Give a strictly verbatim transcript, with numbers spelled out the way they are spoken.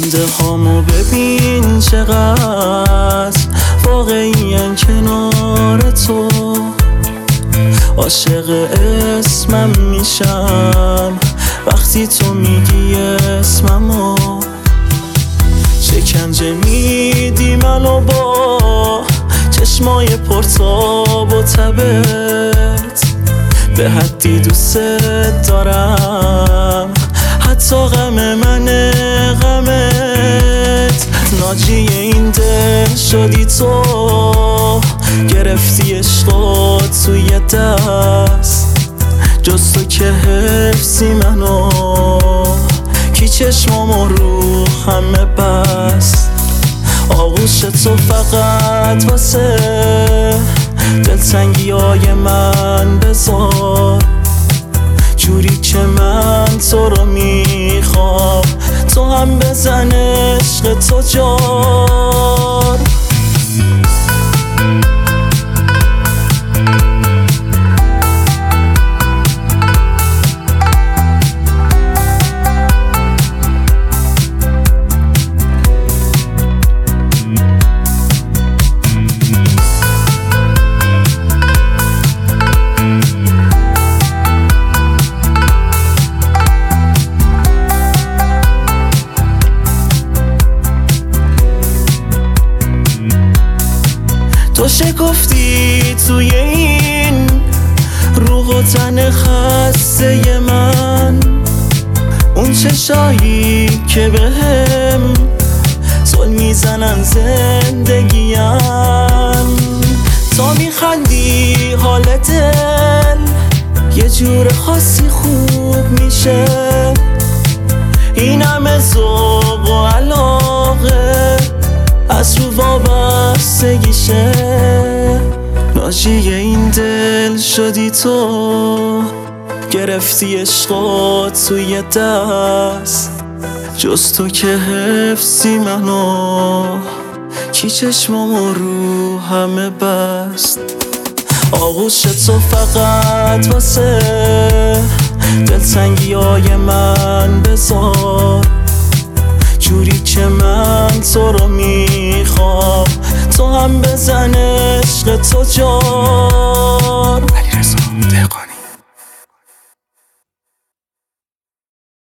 خنده هامو ببین چقدر واقعی‌اً کنار تو. عاشق اسمم میشم وقتی تو میگی اسممو. شکنجه میدی منو با چشمای پرتاب و تبت، به حدی دوست دارم حتی غم من غمت. ناجی این دل شدی تو، گرفتی عشقو توی دست. جز تو که حفظی منو، کی چشمامو رو همه بست. آغوش تو فقط واسه دلتنگی های من بذار، جوری که من تو رو میخوام تو هم بزن عشق تو جار. تو شکفتی توی این روح و تن خسته من، اون چشایی که بهم ظلم میزنن زندگیم. تا میخندی حال دل یه جور خاصی خوب میشه. این همه ذوق و علاقه از رو وابستگیشه. ناجی این دل شدی تو، گرفتی عشقو توی دست. جز تو که حفظی منو، کی چشمامو رو همه بست. آغوش تو فقط واسه دلتنگی های من بذار، جوری که من تو رو میخوام تو هم بزن عشق تو جا.